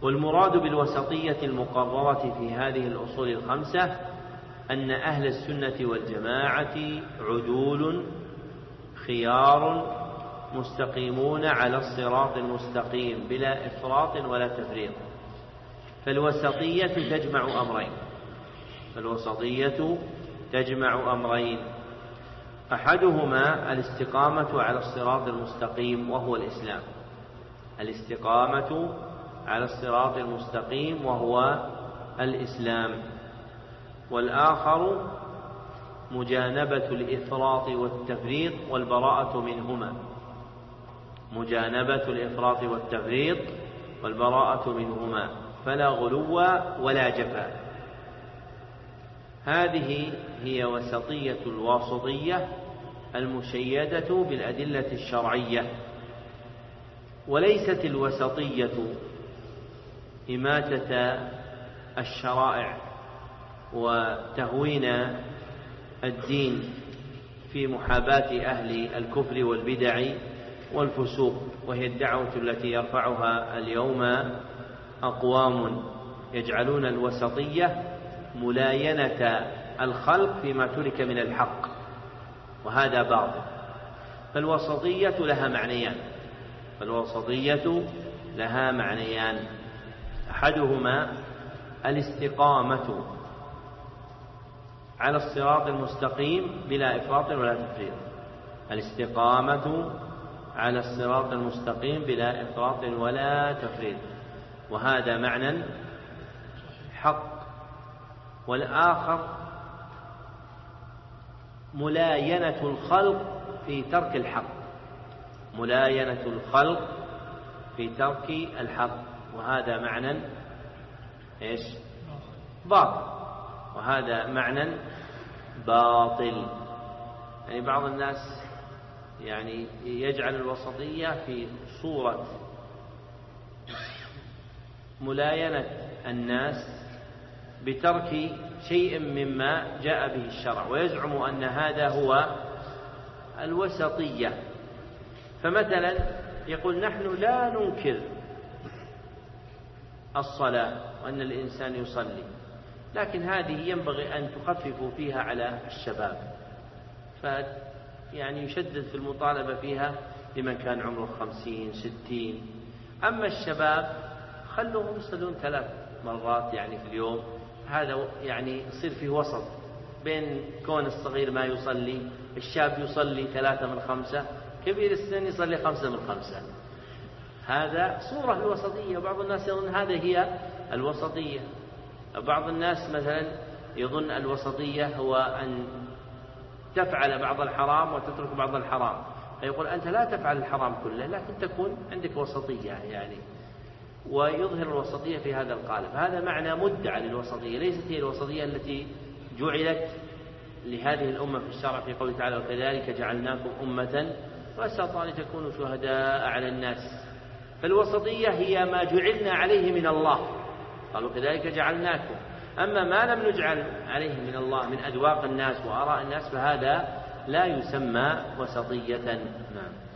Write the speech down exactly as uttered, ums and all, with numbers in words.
والمراد بالوسطية المقررة في هذه الأصول الخمسة أن أهل السنة والجماعة عدول خيار مستقيمون على الصراط المستقيم بلا إفراط ولا تفريط. فالوسطية تجمع أمرين فالوسطية تجمع أمرين أحدهما الاستقامة على الصراط المستقيم وهو الإسلام الاستقامة على الصراط المستقيم وهو الإسلام والآخر مجانبة الإفراط والتفريط والبراءة منهما مجانبة الإفراط والتفريط والبراءة منهما فلا غلو ولا جفاء. هذه هي وسطية الواسطية المشيدة بالأدلة الشرعية. وليست الوسطية إماتة الشرائع وتهوين الدين في محاباة أهل الكفر والبدع والفسوق، وهي الدعوة التي يرفعها اليوم أقوام يجعلون الوسطية ملاينة الخلق فيما ترك من الحق، وهذا باطل. فالوسطية لها معنيان فالوسطية لها معنيان أحدهما الاستقامة على الصراط المستقيم بلا إفراط ولا تفريط الاستقامة على الصراط المستقيم بلا إفراط ولا تفريط وهذا معنى حق. والآخر ملاينة الخلق في ترك الحق ملاينة الخلق في ترك الحق وهذا معنى إيش؟ باطل وهذا معنى باطل. يعني بعض الناس يعني يجعل الوسطية في صورة ملاينة الناس بترك شيء مما جاء به الشرع، ويزعم أن هذا هو الوسطية. فمثلا يقول نحن لا ننكر الصلاة وأن الإنسان يصلي، لكن هذه ينبغي أن تخففوا فيها على الشباب، فيعني يشدد في المطالبة فيها لمن كان عمره خمسين ستين. أما الشباب خلوهم يصلون ثلاث مرات يعني في اليوم، هذا يعني يصير فيه وسط بين كون الصغير ما يصلي، الشاب يصلي ثلاثة من خمسة، كبير السن يصلي خمسة من خمسة. هذا صورة الوسطية، وبعض الناس يظن هذه هي الوسطية. بعض الناس مثلا يظن الوسطية هو أن تفعل بعض الحرام وتترك بعض الحرام، فيقول أنت لا تفعل الحرام كله لكن تكون عندك وسطية يعني، ويظهر الوسطية في هذا القالب. هذا معنى مدعى للوسطية، ليست هي الوسطية التي جعلت لهذه الأمة في الشرع في قوله تعالى وكذلك جعلناكم أمة وسطا لتكونوا شهداء على الناس. فالوسطية هي ما جعلنا عليه من الله، قالوا كذلك جعلناكم. أما ما لم نجعل عليه من الله من أذواق الناس وآراء الناس فهذا لا يسمى وسطية. نعم.